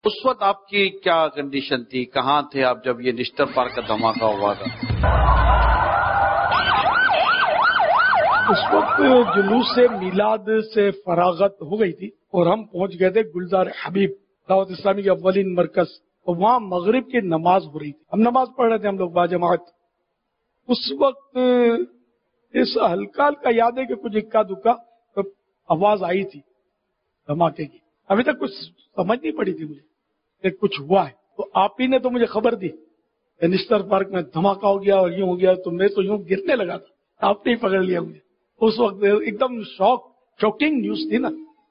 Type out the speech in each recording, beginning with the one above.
اس وقت آپ کی کیا کنڈیشن تھی؟ کہاں تھے آپ جب یہ نشتر پارک کا دھماکہ ہوا تھا؟ اس وقت جلوس سے میلاد سے فراغت ہو گئی تھی اور ہم پہنچ گئے تھے گلزار حبیب دعوت اسلامی کے اولین مرکز، اور وہاں مغرب کی نماز ہو رہی تھی. ہم نماز پڑھ رہے تھے ہم لوگ باجماعت. اس وقت اس ہلکا ہلکا یاد ہے کہ کچھ اکا دکا آواز آئی تھی دھماکے کی. ابھی تک کچھ سمجھ نہیں پڑی تھی مجھے کہ کچھ ہوا ہے. تو آپ ہی نے تو مجھے خبر دی کہ نشتر پارک میں دھماکہ ہو گیا اور یوں ہو گیا، تو میں تو یوں گرنے لگا تھا. آپ نے ہی پکڑ لیا مجھے. اس وقت ایک دم شاکنگ نیوز تھی نا،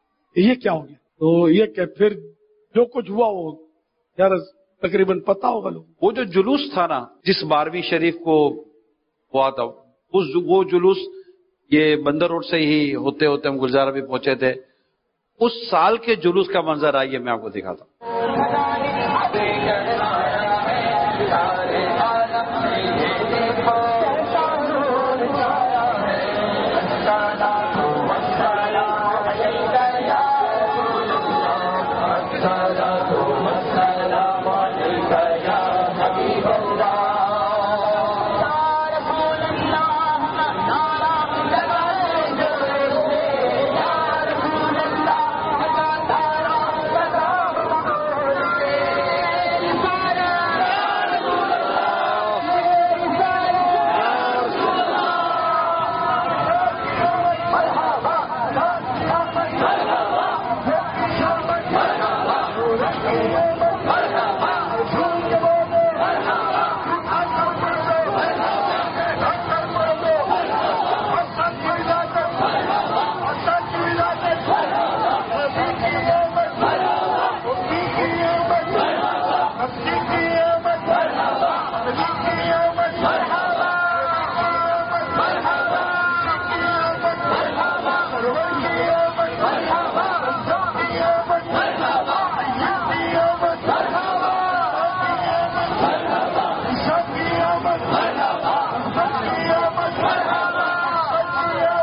یہ کیا ہو گیا. تو یہ کہ پھر جو کچھ ہوا وہ یار تقریباً پتا ہوگا لوگ. وہ جو جلوس تھا نا جس 12ویں شریف کو ہوا تھا، وہ جلوس یہ بندر روڈ سے ہی ہوتے ہوتے ہم گلزار بھی پہنچے تھے. اس سال کے جلوس کا منظر آئیے میں آپ کو دکھاتا ہوں.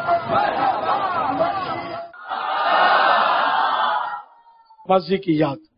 ماضی کی یاد.